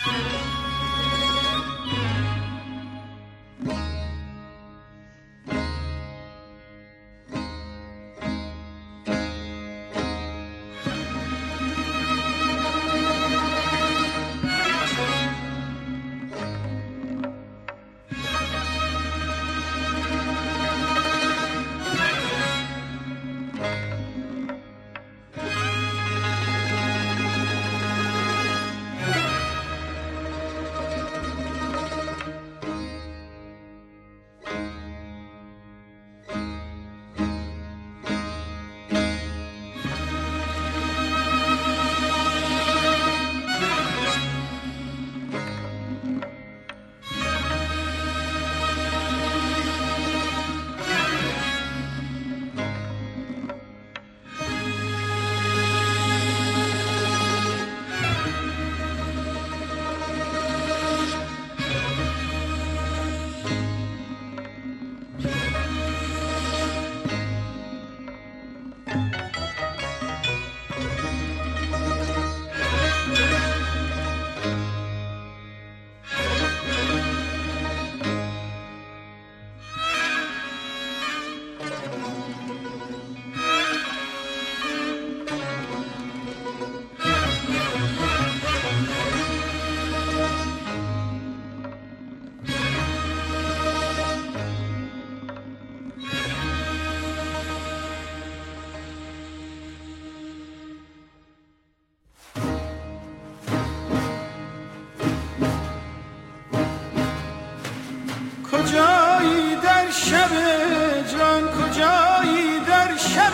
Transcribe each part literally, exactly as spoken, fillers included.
کجایی در شب جان، کجایی در شب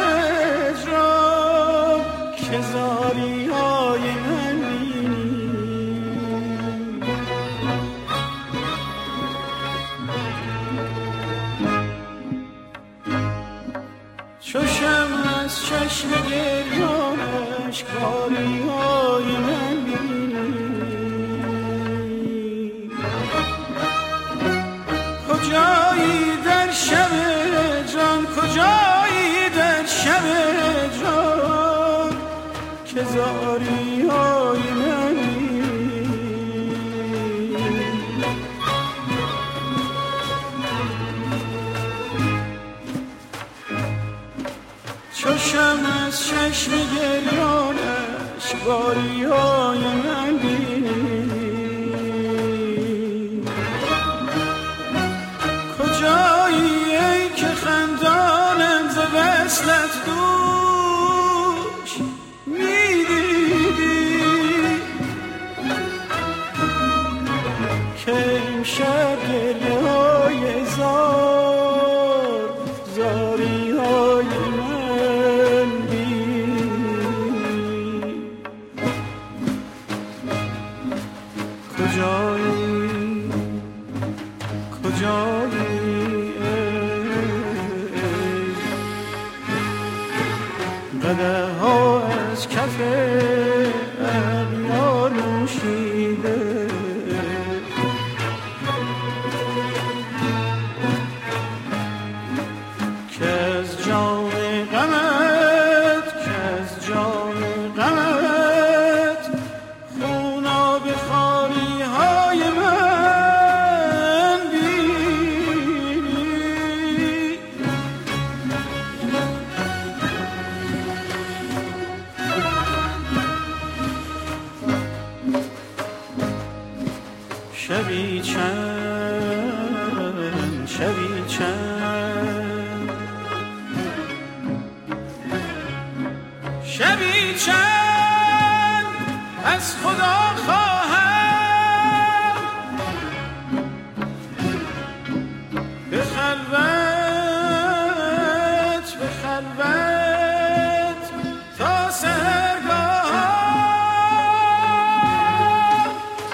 جان که زاری های من بینی. چو شمع از چشم گریانش کاری های من بینی. کجایی در شب جان، کجایی در شب جان که زاری های منی. چو شمع از چشم گریانش باری های من بینی. کجایی ای که خندانم ز وصلت دوش میدیدی که امشب گریه های زار زاری های من بینی. کجایی کجایی قدح ها از کف اغیار نوشیده که از جام غمت که از جام غمت خوناب خاری های من بینی. شبی چند شبی چند شبی چند از خدا خواهم به خلوت به خلوت تا سحرگاه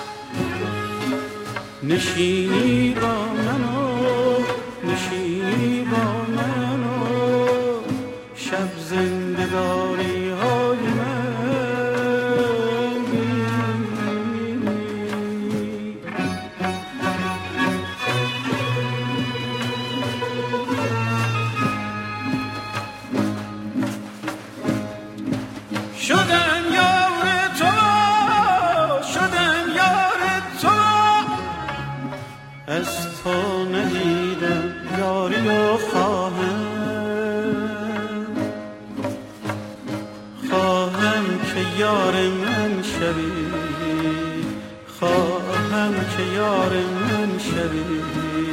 نشینی با منو نشینی با منو شب زندگاری های من بینی. شدم یار تو شدم یار از تو ندیدم یاری و خواهم خواهم که یار من شوی خواهم که یار من شوی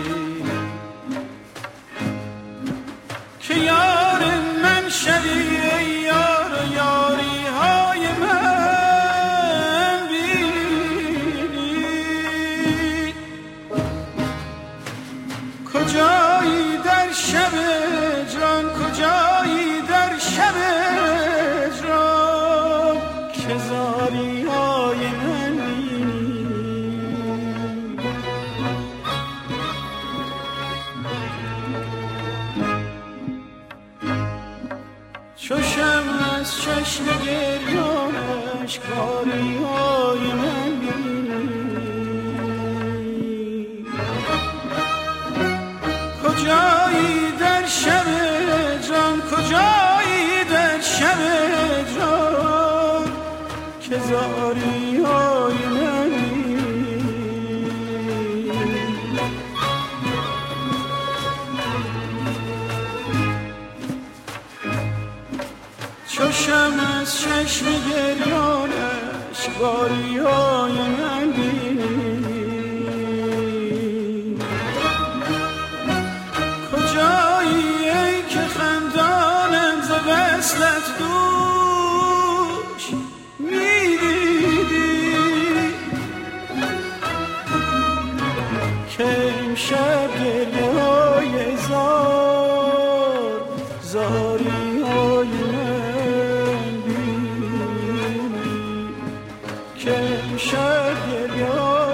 که یار من شوی ای یار و یاری های من بینی کجایی در شب هجران کجایی در شب هجران که زاری های من چشم از چشم گریانش کاری های من بینی کجایی در شب هجران کجایی در شب هجران که زاری های من چشم از چشم گریانش باری های من بینی کجایی ای که خندانم ز وصلت دوش میدیدی که امشب گریه های زار زاری های من که امشب گریه